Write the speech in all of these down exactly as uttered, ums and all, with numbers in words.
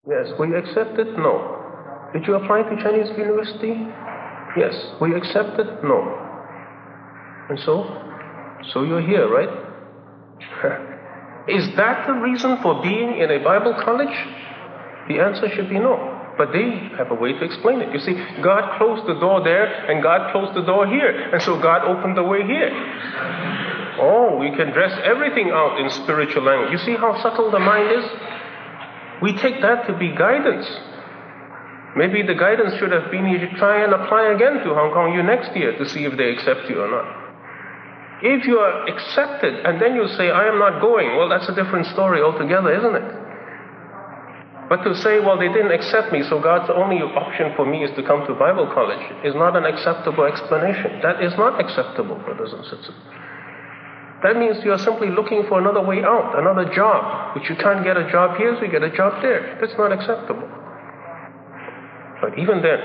Yes. Will you accept it? No. Did you apply to Chinese university? Yes. Will you accept it? No. And so? So you're here, right? Is that the reason for being in a Bible college? The answer should be no. But they have a way to explain it. You see, God closed the door there, and God closed the door here. And so God opened the way here. Oh, we can dress everything out in spiritual language. You see how subtle the mind is? We take that to be guidance. Maybe the guidance should have been you should try and apply again to Hong Kong U next year to see if they accept you or not. If you are accepted and then you say, I am not going, well, that's a different story altogether, isn't it? But to say, well, they didn't accept me, so God's only option for me is to come to Bible college, is not an acceptable explanation. That is not acceptable, brothers and sisters. That means you are simply looking for another way out, another job, which you can't get a job here, so you get a job there. That's not acceptable. But even then,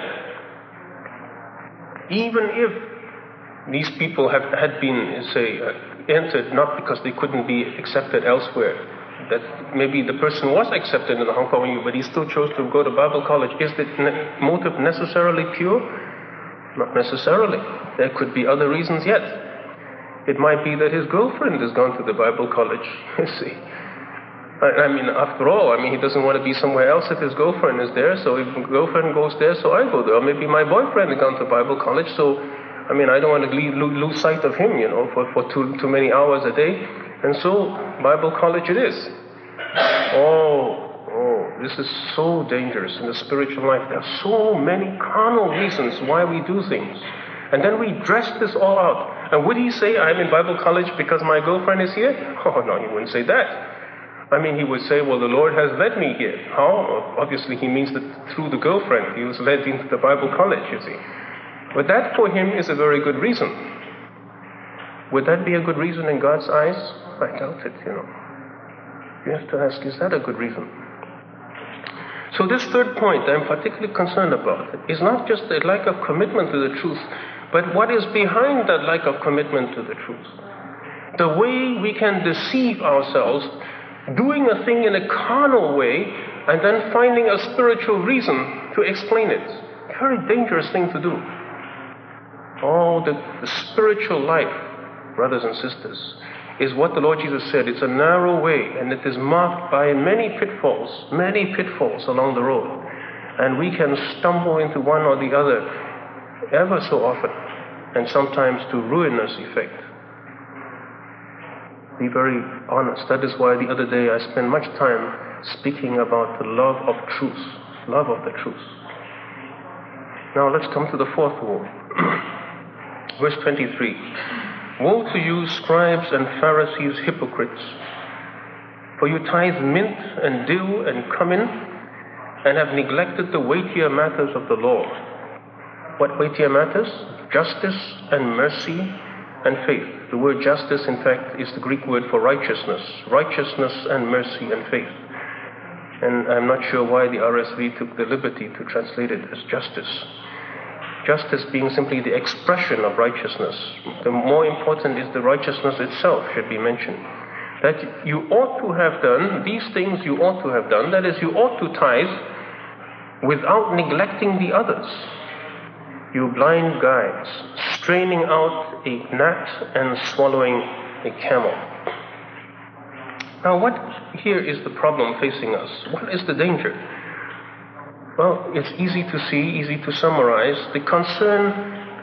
even if these people have, had been, say, uh, entered not because they couldn't be accepted elsewhere, that maybe the person was accepted in the Hong Kong U, but he still chose to go to Bible college. Is the ne- motive necessarily pure? Not necessarily. There could be other reasons yet. It might be that his girlfriend has gone to the Bible college, you see. I, I mean, after all, I mean, he doesn't want to be somewhere else if his girlfriend is there, so if his girlfriend goes there, so I go there. Or maybe my boyfriend has gone to Bible college, so, I mean, I don't want to leave, lose sight of him, you know, for, for too, too many hours a day. And so, Bible college it is. Oh, oh, this is so dangerous in the spiritual life. There are so many carnal reasons why we do things. And then we dress this all out. And would he say, I'm in Bible college because my girlfriend is here? Oh, no, he wouldn't say that. I mean, he would say, well, the Lord has led me here. How? Obviously, he means that through the girlfriend, he was led into the Bible college, you see. But that for him is a very good reason. Would that be a good reason in God's eyes? I doubt it, you know. You have to ask, is that a good reason? So this third point I'm particularly concerned about is not just a lack of commitment to the truth, but what is behind that lack of commitment to the truth. The way we can deceive ourselves, doing a thing in a carnal way, and then finding a spiritual reason to explain it. A very dangerous thing to do. Oh, the, the spiritual life, brothers and sisters, is what the Lord Jesus said. It's a narrow way, and it is marked by many pitfalls, many pitfalls along the road. And we can stumble into one or the other ever so often, and sometimes to ruinous effect. Be very honest. That is why the other day I spent much time speaking about the love of truth, love of the truth. Now let's come to the fourth woe. Verse twenty-three. Woe to you, scribes and Pharisees, hypocrites! For you tithe mint and dill and cumin, and have neglected the weightier matters of the law. What weightier matters? Justice and mercy and faith. The word justice, in fact, is the Greek word for righteousness. Righteousness and mercy and faith. And I'm not sure why the R S V took the liberty to translate it as justice. Justice being simply the expression of righteousness. The more important is the righteousness itself should be mentioned. That you ought to have done, these things you ought to have done, that is, you ought to tithe without neglecting the others. You blind guides, straining out a gnat and swallowing a camel. Now what here is the problem facing us? What is the danger? Well, it's easy to see, easy to summarize. The concern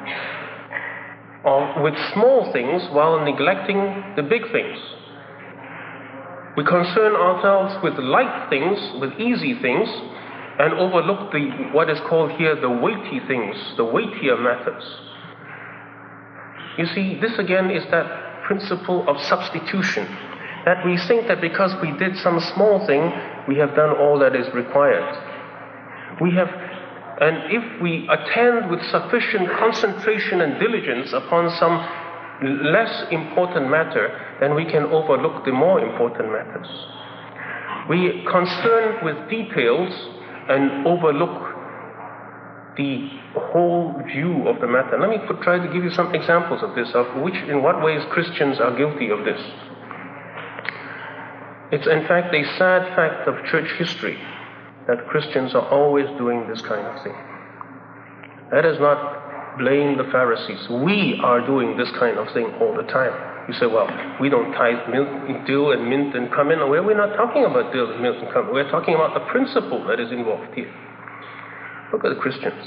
of, with small things while neglecting the big things. We concern ourselves with light things, with easy things, and overlook the what is called here the weighty things, the weightier matters. You see, this again is that principle of substitution, that we think that because we did some small thing, we have done all that is required. We have, and if we attend with sufficient concentration and diligence upon some less important matter, then we can overlook the more important matters. We concern with details and overlook the whole view of the matter. Let me put, try to give you some examples of this, of which, in what ways Christians are guilty of this. It's in fact a sad fact of church history that Christians are always doing this kind of thing. Let us not blame the Pharisees. We are doing this kind of thing all the time. You say, well, we don't tithe milk, dill and mint and cumin. Well, we're not talking about dill and mint and cumin. We're talking about the principle that is involved here. Look at the Christians.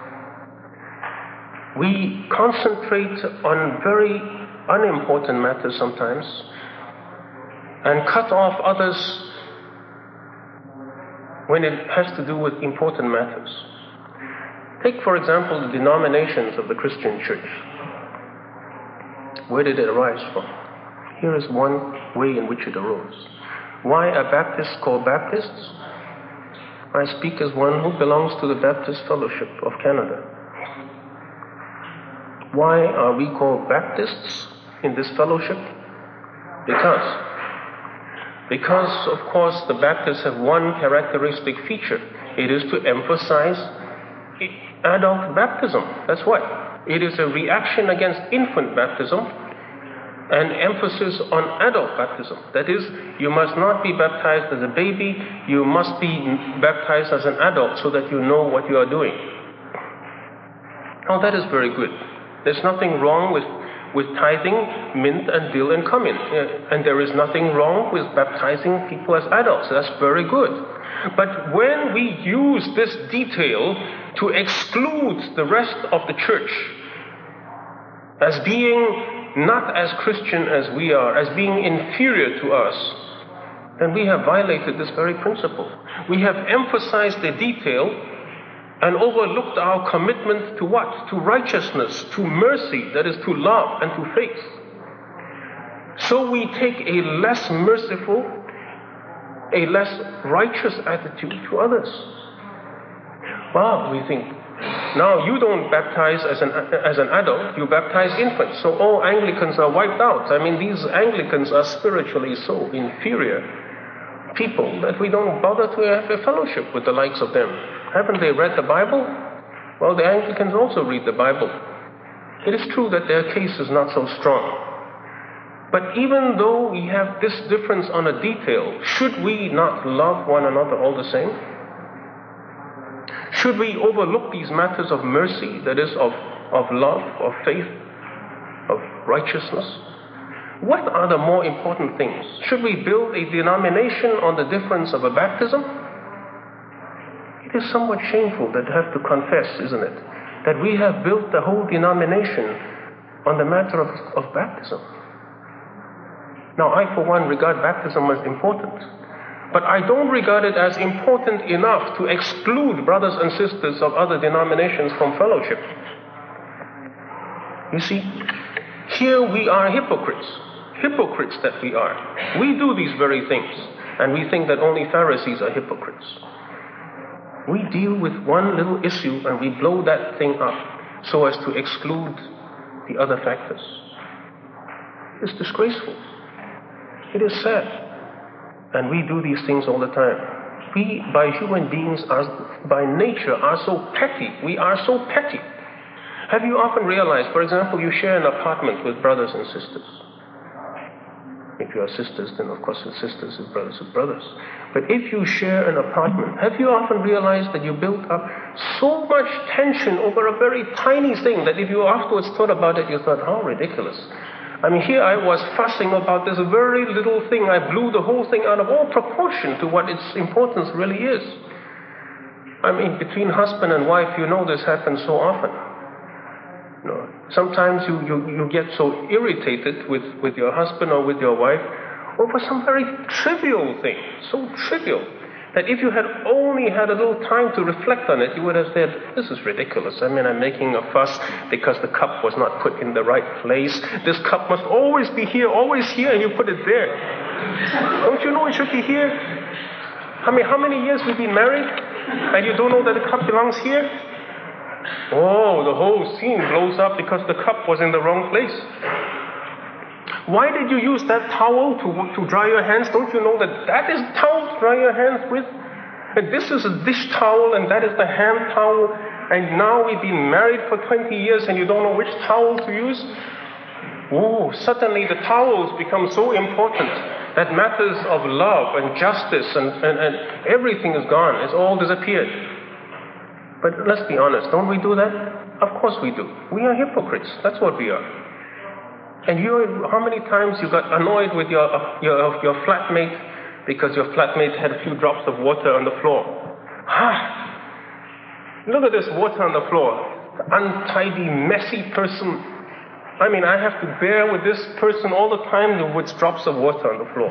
We concentrate on very unimportant matters sometimes and cut off others when it has to do with important matters. Take, for example, the denominations of the Christian church. Where did it arise from? Here is one way in which it arose. Why are Baptists called Baptists? I speak as one who belongs to the Baptist Fellowship of Canada. Why are we called Baptists in this fellowship? Because Because, of course, the Baptists have one characteristic feature. It is to emphasize adult baptism. That's what. It is a reaction against infant baptism and emphasis on adult baptism. That is, you must not be baptized as a baby. You must be baptized as an adult so that you know what you are doing. Now, that is very good. There's nothing wrong with with tithing mint and dill and cumin. And there is nothing wrong with baptizing people as adults. That's very good. But when we use this detail to exclude the rest of the church as being not as Christian as we are, as being inferior to us, then we have violated this very principle. We have emphasized the detail and overlooked our commitment to what? To righteousness, to mercy, that is to love and to faith. So we take a less merciful, a less righteous attitude to others. Wow, we think, now you don't baptize as an, as an adult, you baptize infants. So all Anglicans are wiped out. I mean, these Anglicans are spiritually so inferior people that we don't bother to have a fellowship with the likes of them. Haven't they read the Bible? Well, the Anglicans also read the Bible. It is true that their case is not so strong. But even though we have this difference on a detail, should we not love one another all the same? Should we overlook these matters of mercy, that is, of, of love, of faith, of righteousness? What are the more important things? Should we build a denomination on the difference of a baptism? It is somewhat shameful that I have to confess, isn't it, that we have built the whole denomination on the matter of, of baptism. Now, I, for one, regard baptism as important, but I don't regard it as important enough to exclude brothers and sisters of other denominations from fellowship. You see, here we are hypocrites, hypocrites that we are. We do these very things, and we think that only Pharisees are hypocrites. We deal with one little issue and we blow that thing up so as to exclude the other factors. It's disgraceful. It is sad. And we do these things all the time. We, by human beings, are, by nature, are so petty. We are so petty. Have you often realized, for example, you share an apartment with brothers and sisters? If you are sisters, then of course with sisters and brothers with brothers. But if you share an apartment, have you often realized that you built up so much tension over a very tiny thing that if you afterwards thought about it, you thought, how ridiculous. I mean, here I was fussing about this very little thing. I blew the whole thing out of all proportion to what its importance really is. I mean, between husband and wife, you know this happens so often. You know, sometimes you, you, you get so irritated with, with your husband or with your wife over some very trivial thing, so trivial, that if you had only had a little time to reflect on it, you would have said, this is ridiculous. I mean, I'm making a fuss because the cup was not put in the right place. This cup must always be here, always here, and you put it there. Don't you know it should be here? I mean, how many years we've been married, and you don't know that the cup belongs here? Oh, the whole scene blows up because the cup was in the wrong place. Why did you use that towel to, to dry your hands? Don't you know that that is towel to dry your hands with? And this is a dish towel and that is the hand towel. And now we've been married for twenty years and you don't know which towel to use? Oh, suddenly the towels become so important that matters of love and justice and, and, and everything is gone. It's all disappeared. But let's be honest, don't we do that? Of course we do. We are hypocrites. That's what we are. And you, how many times you got annoyed with your, your, your flatmate because your flatmate had a few drops of water on the floor? Ah, look at this water on the floor. Untidy, messy person. I mean, I have to bear with this person all the time with drops of water on the floor.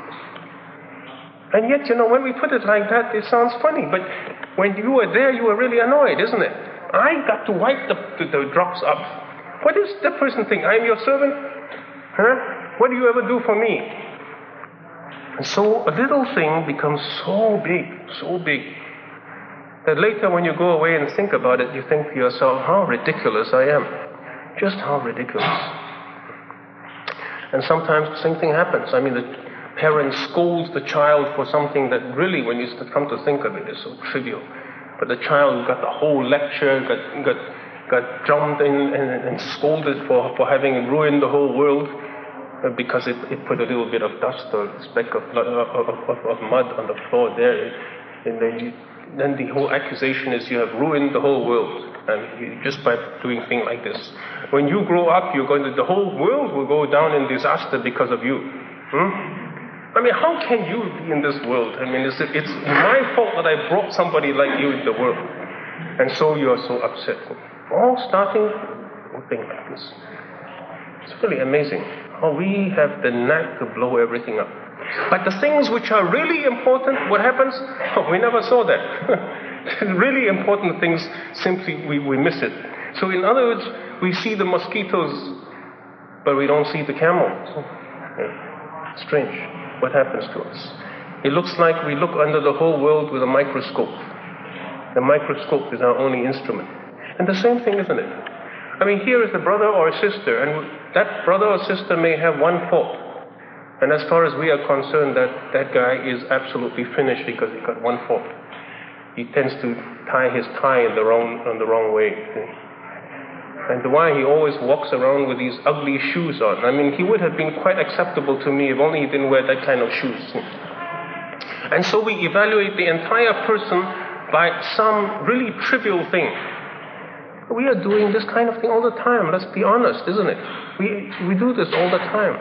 And yet, you know, when we put it like that, it sounds funny. But when you were there, you were really annoyed, isn't it? I got to wipe the, the, the drops up. What does the person think? I'm your servant? Huh? What do you ever do for me? And so a little thing becomes so big, so big, that later when you go away and think about it, you think to yourself, how ridiculous I am. Just how ridiculous. And sometimes the same thing happens. I mean, the parent scolds the child for something that really, when you come to think of it, is so trivial. But the child got the whole lecture, got got got drummed in and, and scolded for, for having ruined the whole world because it, it put a little bit of dust or a speck of, of, of, of mud on the floor there. And then, you, then the whole accusation is you have ruined the whole world. And you, just by doing things like this. When you grow up, you're going to, the whole world will go down in disaster because of you. Hmm? I mean, how can you be in this world? I mean, it's, it's my fault that I brought somebody like you in the world. And so you are so upset. All starting with things like this. It's really amazing how we have the knack to blow everything up. But the things which are really important, what happens? Oh, we never saw that. Really important things, simply we, we miss it. So in other words, we see the mosquitoes, but we don't see the camels. Yeah. Strange. What happens to us? It looks like we look under the whole world with a microscope. The microscope is our only instrument. And the same thing, isn't it? I mean, here is a brother or a sister, and that brother or sister may have one fault. And as far as we are concerned, that, that guy is absolutely finished because he got one fault. He tends to tie his tie in the wrong, on the wrong way. And why he always walks around with these ugly shoes on. I mean, he would have been quite acceptable to me if only he didn't wear that kind of shoes. And so we evaluate the entire person by some really trivial thing. We are doing this kind of thing all the time. Let's be honest, isn't it? We we do this all the time.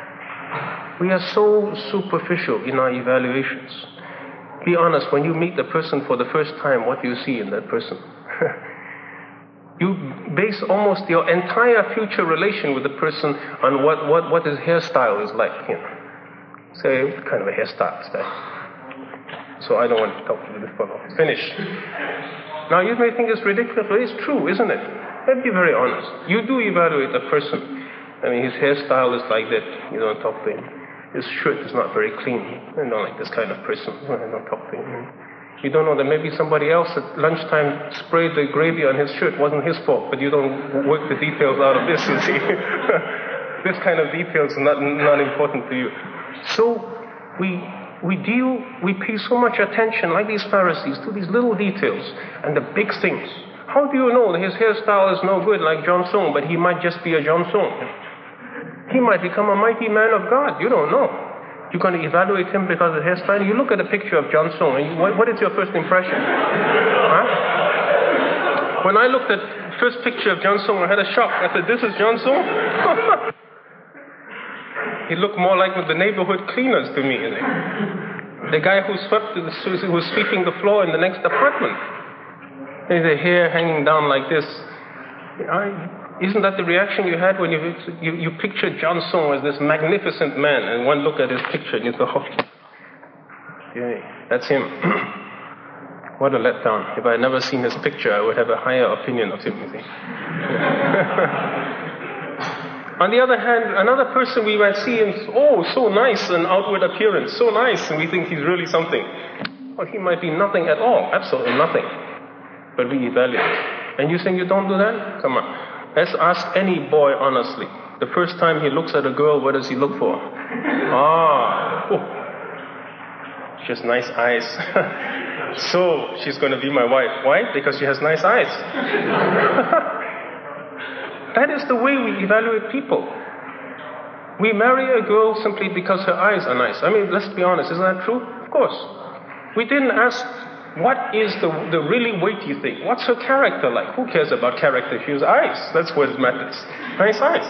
We are so superficial in our evaluations. Be honest, when you meet the person for the first time, what do you see in that person? You base almost your entire future relation with the person on what, what, what his hairstyle is like. You know. Say, what kind of a hairstyle is that? So I don't want to talk to this fellow. Finish. Now you may think it's ridiculous, but it's true, isn't it? Let's be very honest. You do evaluate a person. I mean, his hairstyle is like that. You don't talk to him. His shirt is not very clean. I don't like this kind of person. I don't talk to him. You don't know that maybe somebody else at lunchtime sprayed the gravy on his shirt. It wasn't his fault, but you don't work the details out of this, you see. This kind of details are not, not important to you. So we we deal, we pay so much attention, like these Pharisees, to these little details and the big things. How do you know that his hairstyle is no good like John Sung, but he might just be a John Sung? He might become a mighty man of God. You don't know. You're going to evaluate him because of his hairstyle. You look at a picture of John Sung, and you, what, what is your first impression? Huh? When I looked at the first picture of John Sung, I had a shock. I said, this is John Sung? He looked more like the neighborhood cleaners to me. The guy who swept, who was sweeping the floor in the next apartment. His hair hanging down like this. I, Isn't that the reaction you had when you, you, you pictured John Sung as this magnificent man, and one look at his picture and you thought, oh, yeah, that's him. What a letdown. If I had never seen his picture, I would have a higher opinion of him, you see. On the other hand, another person we might see him, oh, so nice an outward appearance, so nice, and we think he's really something. Well, he might be nothing at all, absolutely nothing. But we evaluate. And you think you don't do that? Come on. Let's ask any boy honestly. The first time he looks at a girl, what does he look for? Ah, oh, she has nice eyes. So she's going to be my wife. Why? Because she has nice eyes. That is the way we evaluate people. We marry a girl simply because her eyes are nice. I mean, let's be honest, isn't that true? Of course. We didn't ask, what is the, the really weighty thing? What's her character like? Who cares about character? She has eyes. That's what matters. Nice eyes.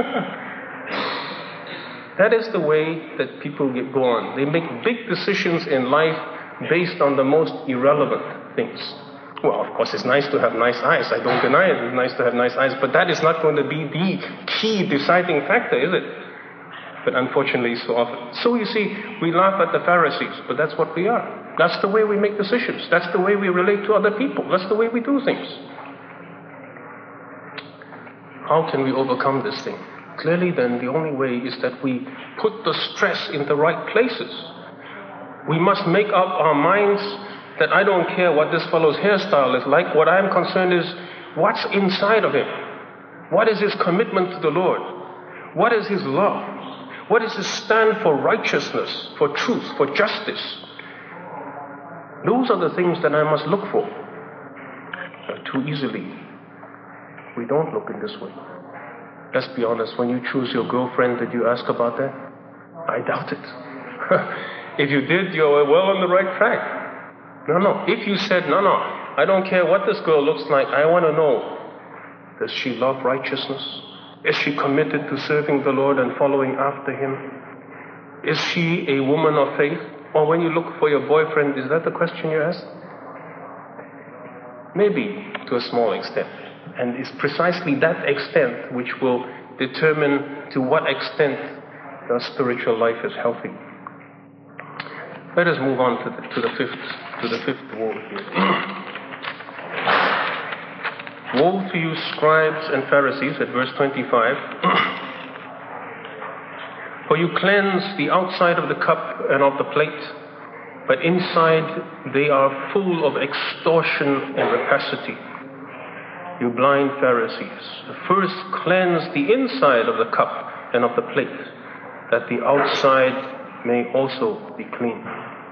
That is the way that people get go on. They make big decisions in life based on the most irrelevant things. Well, of course, it's nice to have nice eyes. I don't deny it. It's nice to have nice eyes. But that is not going to be the key deciding factor, is it? But unfortunately, so often. So you see, we laugh at the Pharisees, but that's what we are. That's the way we make decisions. That's the way we relate to other people. That's the way we do things. How can we overcome this thing? Clearly, then, the only way is that we put the stress in the right places. We must make up our minds that I don't care what this fellow's hairstyle is like. What I'm concerned is what's inside of him. What is his commitment to the Lord? What is his love? What is his stand for righteousness, for truth, for justice? Those are the things that I must look for. But too easily, we don't look in this way. Let's be honest, when you choose your girlfriend, did you ask about that? I doubt it. If you did, you're well on the right track. No, no. If you said, no, no, I don't care what this girl looks like, I want to know, does she love righteousness? Is she committed to serving the Lord and following after Him? Is she a woman of faith? Or when you look for your boyfriend, is that the question you ask? Maybe to a small extent. And it's precisely that extent which will determine to what extent your spiritual life is healthy. Let us move on to the, to the fifth to the fifth woe here. Woe to you, scribes and Pharisees, at verse twenty-five. For you cleanse the outside of the cup and of the plate, but inside they are full of extortion and rapacity. You blind Pharisees, first cleanse the inside of the cup and of the plate, that the outside may also be clean.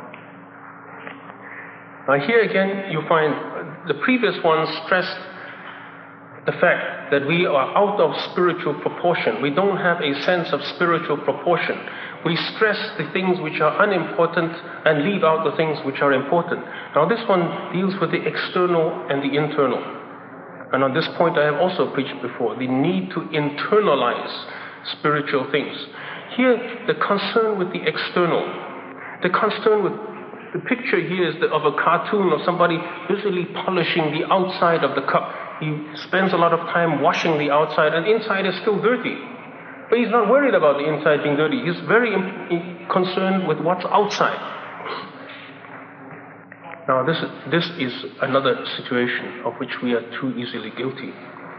Now here again you find the previous one stressed the fact that we are out of spiritual proportion. We don't have a sense of spiritual proportion. We stress the things which are unimportant and leave out the things which are important. Now this one deals with the external and the internal. And on this point I have also preached before, the need to internalize spiritual things. Here, the concern with the external, the concern with the picture here is the, of a cartoon of somebody busily polishing the outside of the cup. He spends a lot of time washing the outside, and inside is still dirty. But he's not worried about the inside being dirty. He's very im- concerned with what's outside. Now, this, this is another situation of which we are too easily guilty.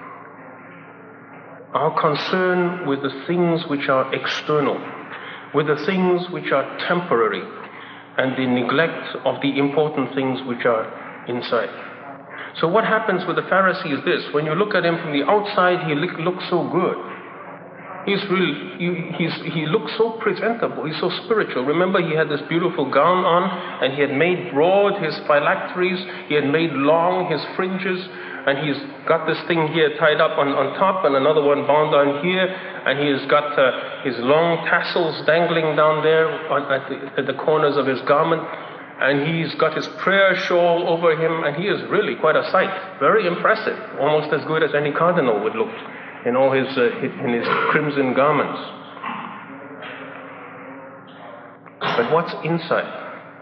Our concern with the things which are external, with the things which are temporary, and the neglect of the important things which are inside. So what happens with the Pharisee is this: when you look at him from the outside, he look, looks so good. He's really, he's, he looks so presentable. He's so spiritual. Remember, he had this beautiful gown on, and he had made broad his phylacteries. He had made long his fringes, and he's got this thing here tied up on, on top, and another one bound on here, and he has got uh, his long tassels dangling down there at the, at the corners of his garment. And he's got his prayer shawl over him, and he is really quite a sight. Very impressive. Almost as good as any cardinal would look in all his, uh, in his crimson garments. But what's inside?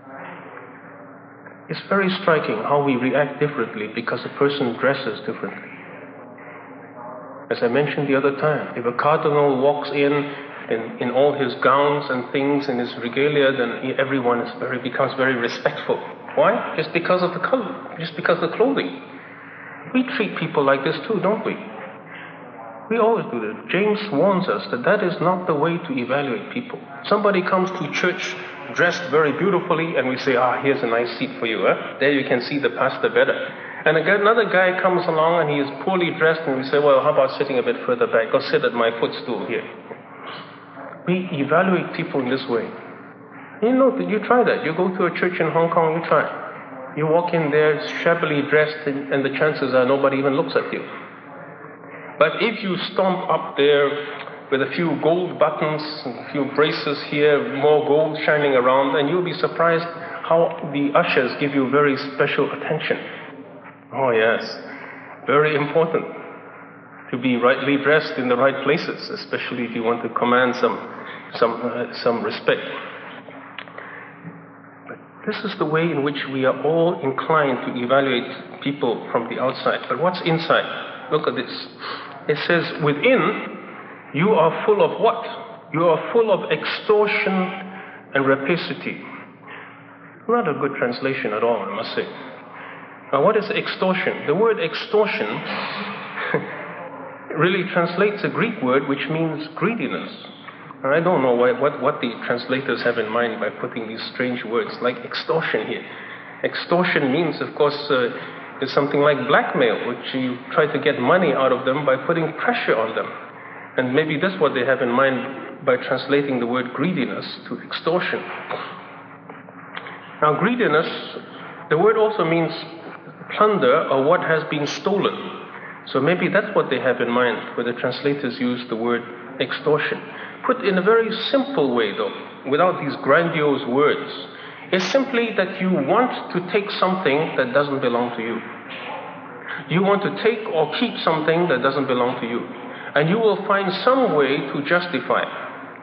It's very striking how we react differently because a person dresses differently. As I mentioned the other time, if a cardinal walks in In, in all his gowns and things and his regalia, then everyone is very, becomes very respectful. Why? Just because of the color, just because of the clothing. We treat people like this too, don't we? We always do that. James warns us that that is not the way to evaluate people. Somebody comes to church dressed very beautifully, and we say, ah, here's a nice seat for you. Huh? There you can see the pastor better. And again, another guy comes along and he is poorly dressed, and we say, well, how about sitting a bit further back? Go sit at my footstool here. We evaluate people in this way. You know, you try that. You go to a church in Hong Kong, you try. You walk in there shabbily dressed, and, and the chances are nobody even looks at you. But if you stomp up there with a few gold buttons, a few braces here, more gold shining around, and you'll be surprised how the ushers give you very special attention. Oh yes, very important to be rightly dressed in the right places, especially if you want to command some some uh, some respect. But this is the way in which we are all inclined to evaluate people from the outside. But what's inside? Look at this. It says, within you are full of what? You are full of extortion and rapacity. Not a good translation at all, I must say. Now, what is extortion? The word extortion really translates a Greek word which means greediness. And I don't know why, what, what the translators have in mind by putting these strange words like extortion here. Extortion means, of course, uh, is something like blackmail, which you try to get money out of them by putting pressure on them. And maybe that's what they have in mind by translating the word greediness to extortion. Now, greediness, the word also means plunder or what has been stolen. So maybe that's what they have in mind when the translators use the word extortion. Put in a very simple way, though, without these grandiose words. It's simply that you want to take something that doesn't belong to you. You want to take or keep something that doesn't belong to you. And you will find some way to justify it.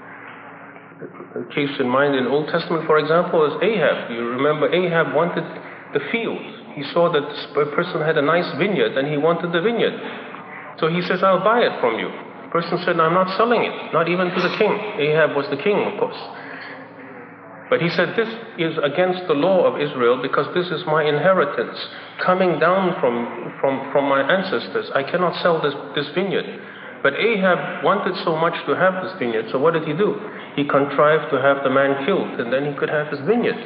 A case in mind in Old Testament, for example, is Ahab. You remember Ahab wanted the field. He saw that a person had a nice vineyard and he wanted the vineyard. So he says, I'll buy it from you. The person said, I'm not selling it, not even to the king. Ahab was the king, of course. But he said, this is against the law of Israel because this is my inheritance coming down from, from, from my ancestors. I cannot sell this, this vineyard. But Ahab wanted so much to have this vineyard, so what did he do? He contrived to have the man killed, and then he could have his vineyard.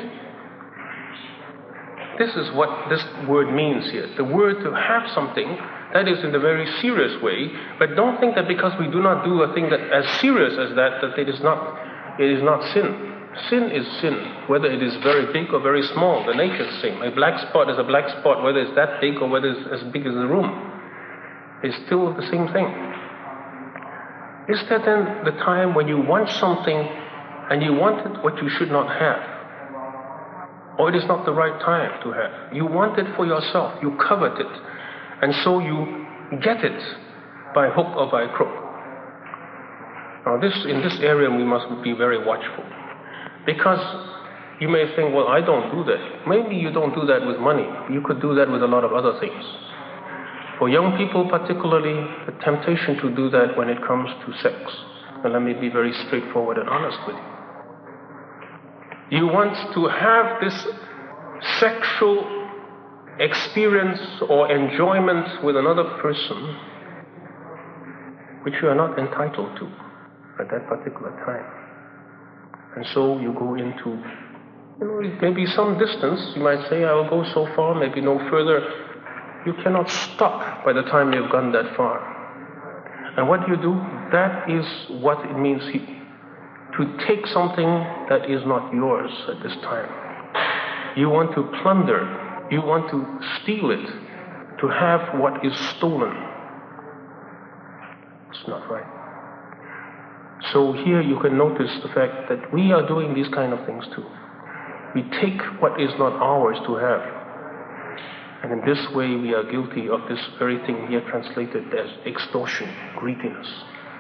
This is what this word means here. The word to have something, that is in a very serious way, but don't think that because we do not do a thing that as serious as that, that it is not, it is not sin. Sin is sin, whether it is very big or very small. The nature is the same. A black spot is a black spot, whether it's that big or whether it's as big as the room. It's still the same thing. Is that then the time when you want something and you want it what you should not have? Or it is not the right time to have? You want it for yourself, you covet it, and so you get it by hook or by crook. Now this, in this area we must be very watchful. Because you may think, well, I don't do that. Maybe you don't do that with money. You could do that with a lot of other things. For young people particularly, the temptation to do that when it comes to sex. And let me be very straightforward and honest with you. You want to have this sexual experience or enjoyment with another person which you are not entitled to at that particular time. And so you go into, you know, maybe some distance. You might say, I will go so far, maybe no further. You cannot stop by the time you've gone that far. And what do you do? That is what it means to take something that is not yours at this time. You want to plunder. You want to steal it, to have what is stolen. It's not right. So here you can notice the fact that we are doing these kind of things too. We take what is not ours to have. And in this way we are guilty of this very thing here translated as extortion, greediness.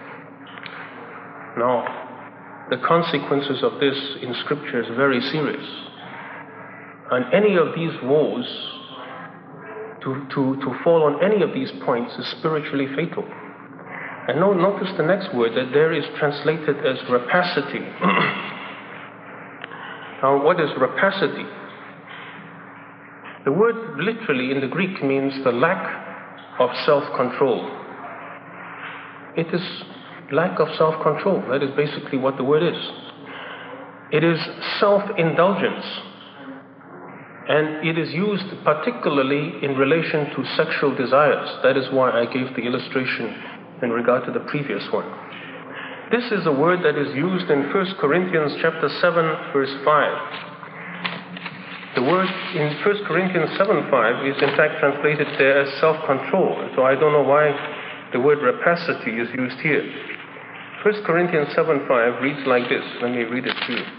Now, the consequences of this in Scripture is very serious. And any of these woes, to, to, to fall on any of these points is spiritually fatal. And now notice the next word, that there is translated as rapacity. Now, what is rapacity? The word literally in the Greek means the lack of self-control. It is lack of self-control. That is basically what the word is. It is self-indulgence. And it is used particularly in relation to sexual desires. That is why I gave the illustration in regard to the previous one. This is a word that is used in First Corinthians chapter seven, verse five. The word in First Corinthians seven five is in fact translated there as self-control. So I don't know why the word rapacity is used here. First Corinthians seven five reads like this. Let me read it to you.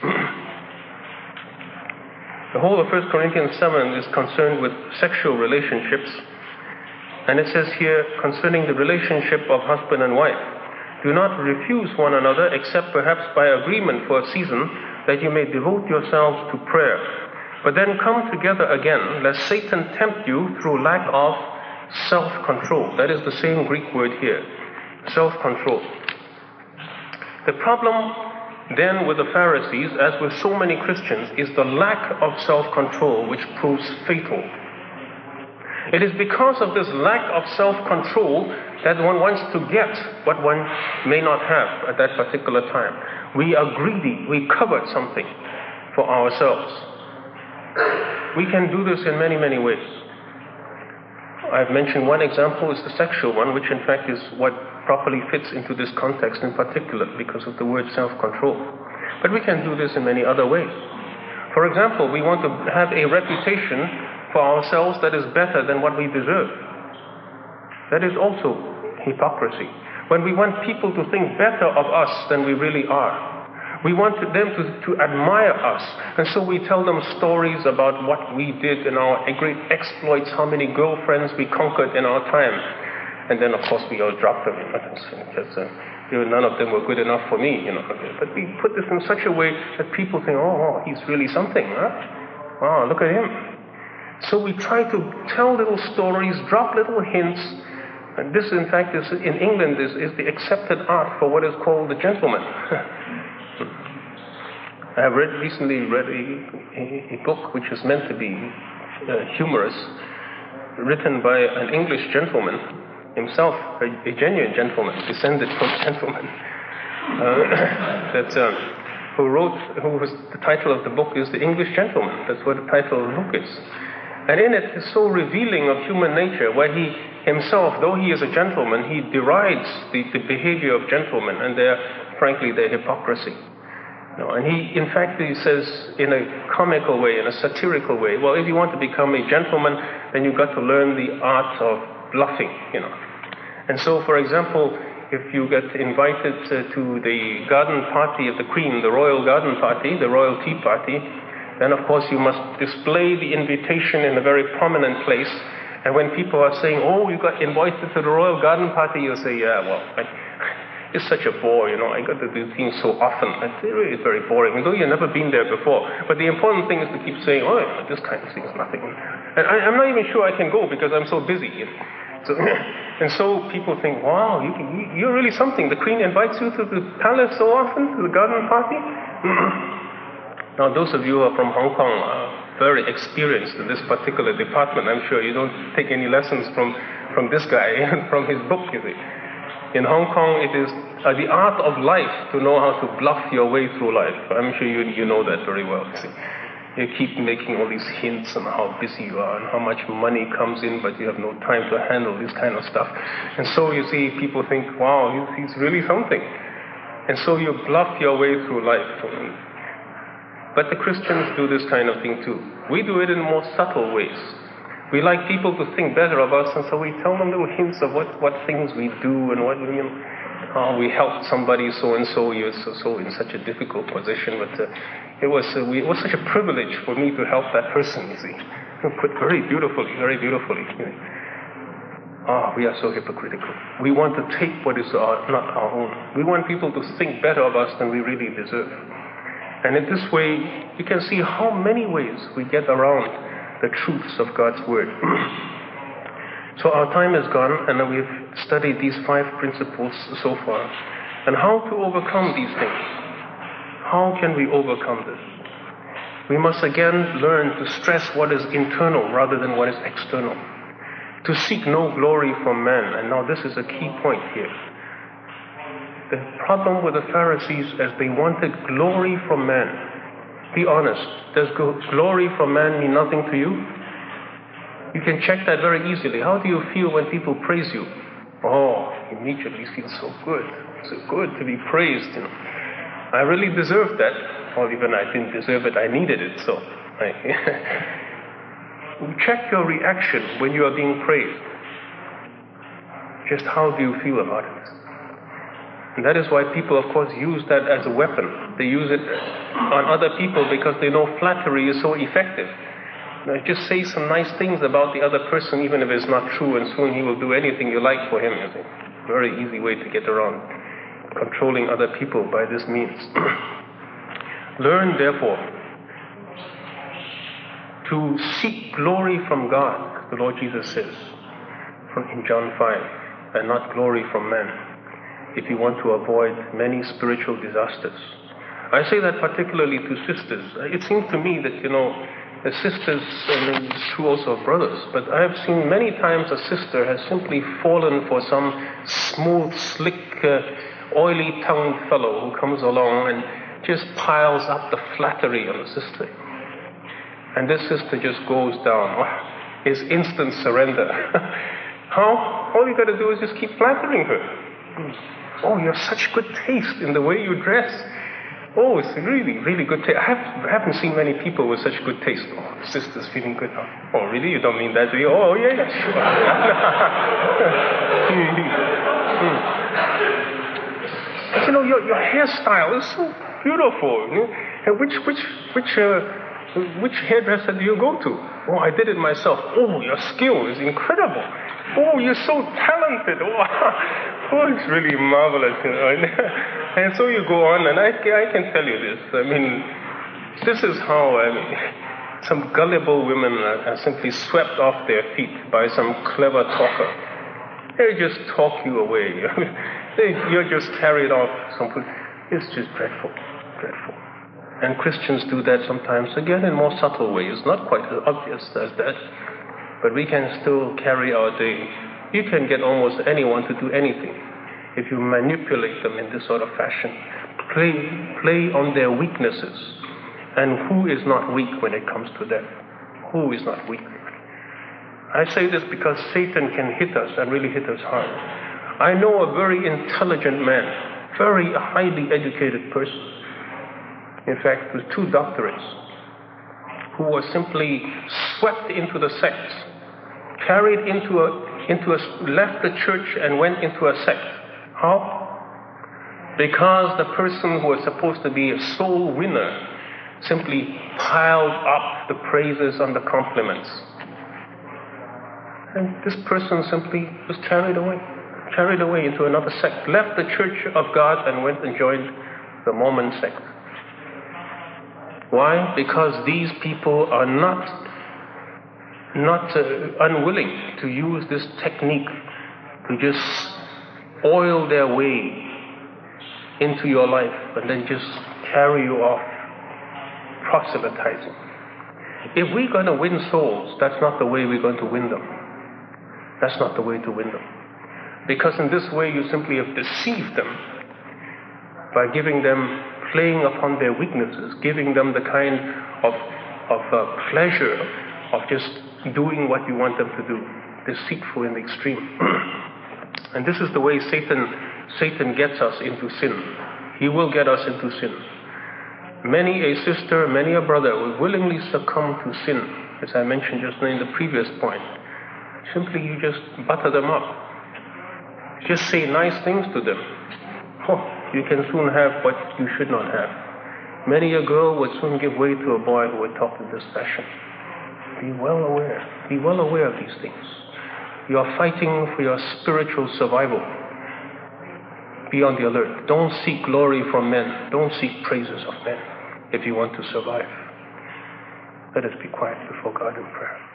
The whole of First Corinthians seven is concerned with sexual relationships. And it says here, concerning the relationship of husband and wife, do not refuse one another, except perhaps by agreement for a season, that you may devote yourselves to prayer. But then come together again, lest Satan tempt you through lack of self-control. That is the same Greek word here, self-control. The problem then with the Pharisees, as with so many Christians, is the lack of self-control which proves fatal. It is because of this lack of self-control that one wants to get what one may not have at that particular time. We are greedy. We covet something for ourselves. We can do this in many, many ways. I've mentioned one example is the sexual one, which in fact is what properly fits into this context in particular because of the word self-control. But we can do this in many other ways. For example, we want to have a reputation for ourselves that is better than what we deserve. That is also hypocrisy. When we want people to think better of us than we really are, we want them to, to admire us, and so we tell them stories about what we did in our great exploits, how many girlfriends we conquered in our time, and then of course we all drop them. Because, uh, you know, none of them were good enough for me, you know. But we put this in such a way that people think, oh, he's really something, huh? Wow, look at him. So we try to tell little stories, drop little hints. And this, in fact, is in England is, is the accepted art for what is called the gentleman. I have read recently read a, a, a book which is meant to be uh, humorous, written by an English gentleman himself, a, a genuine gentleman, descended from gentlemen. Uh, that um, who wrote, who was the title of the book is The English Gentleman. That's what the title of the book is. And in it is so revealing of human nature, where he himself, though he is a gentleman, he derides the, the behavior of gentlemen and their, frankly, their hypocrisy. You know, and he, in fact, he says in a comical way, in a satirical way, well, if you want to become a gentleman, then you've got to learn the art of bluffing, you know. And so, for example, if you get invited uh, to the garden party of the Queen, the royal garden party, the royal tea party, then of course you must display the invitation in a very prominent place. And when people are saying, oh, you got invited to the royal garden party, you'll say, yeah, well, I, it's such a bore, you know, I got to do things so often. It really is very boring, although you've never been there before. But the important thing is to keep saying, oh, yeah, this kind of thing is nothing. And I, I'm not even sure I can go because I'm so busy. You know? So, and so people think, wow, you, you, you're really something. The Queen invites you to the palace so often, to the garden party? Now, those of you who are from Hong Kong are very experienced in this particular department. I'm sure you don't take any lessons from, from this guy, from his book, you see. In Hong Kong, it is uh, the art of life to know how to bluff your way through life. I'm sure you, you know that very well, you see. You keep making all these hints on how busy you are and how much money comes in, but you have no time to handle this kind of stuff. And so you see, people think, wow, he's, he's really something. And so you bluff your way through life. But the Christians do this kind of thing too. We do it in more subtle ways. We like people to think better of us, and so we tell them little hints of what, what things we do and what, you know, how we helped somebody so-and-so, you're so, so in such a difficult position. But uh, it, was, uh, we, it was such a privilege for me to help that person, you see. Put very beautifully, very beautifully. Ah, oh, we are so hypocritical. We want to take what is our, not our own. We want people to think better of us than we really deserve. And in this way, you can see how many ways we get around the truths of God's Word. So our time is gone, and we've studied these five principles so far. And how to overcome these things? How can we overcome this? We must again learn to stress what is internal rather than what is external. To seek no glory from man. And now this is a key point here. The problem with the Pharisees is they wanted glory from man. Be honest. Does glory from man mean nothing to you? You can check that very easily. How do you feel when people praise you? Oh, immediately feel so good. So good to be praised, you know. I really deserved that. Or even I didn't deserve it, I needed it. So I check your reaction when you are being praised. Just how do you feel about it? And that is why people, of course, use that as a weapon. They use it on other people because they know flattery is so effective. Now, just say some nice things about the other person, even if it's not true, and soon he will do anything you like for him. You see. Very easy way to get around controlling other people by this means. Learn, therefore, to seek glory from God, the Lord Jesus says from in John five, and not glory from men, if you want to avoid many spiritual disasters. I say that particularly to sisters. It seems to me that, you know, the sisters, and it's true also of brothers, but I have seen many times a sister has simply fallen for some smooth, slick, uh, oily-tongued fellow who comes along and just piles up the flattery on the sister. And this sister just goes down. It's instant surrender. How? All you got to do is just keep flattering her. Oh, you have such good taste in the way you dress. Oh, it's really, really good taste. I, have, I haven't seen many people with such good taste. Oh, the sister's feeling good. Oh, really? You don't mean that, do you? Oh, yeah, yeah, sure. But you know, your, your hairstyle is so beautiful. You know? And which, which, which, uh, which hairdresser do you go to? Oh, I did it myself. Oh, your skill is incredible. Oh, you're so talented. Oh, oh it's really marvelous. You know? And so you go on, and I, I can tell you this. I mean, this is how I mean, some gullible women are, are simply swept off their feet by some clever talker. They just talk you away. they, you're just carried off. Some, it's just dreadful, dreadful. And Christians do that sometimes, again, in more subtle ways. Not quite as obvious as that, but we can still carry our day. You can get almost anyone to do anything if you manipulate them in this sort of fashion. Play, play on their weaknesses. And who is not weak when it comes to that? Who is not weak? I say this because Satan can hit us and really hit us hard. I know a very intelligent man, very highly educated person, in fact, with two doctorates, who was simply swept into the sect, carried into a, into a, left the church and went into a sect. How? Because the person who was supposed to be a soul winner simply piled up the praises and the compliments. And this person simply was carried away, carried away into another sect, left the church of God and went and joined the Mormon sect. Why? Because these people are not, not uh, unwilling to use this technique to just oil their way into your life and then just carry you off proselytizing. If we're going to win souls, that's not the way we're going to win them. That's not the way to win them. Because in this way you simply have deceived them by giving them, playing upon their weaknesses, giving them the kind of, of uh, pleasure of just doing what you want them to do. Deceitful in the extreme. And this is the way Satan, Satan gets us into sin. He will get us into sin. Many a sister, many a brother will willingly succumb to sin, as I mentioned just in the previous point. Simply you just butter them up. Just say nice things to them. Oh, you can soon have what you should not have. Many a girl would soon give way to a boy who would talk in this fashion. Be well aware. Be well aware of these things. You are fighting for your spiritual survival. Be on the alert. Don't seek glory from men. Don't seek praises of men if you want to survive. Let us be quiet before God in prayer.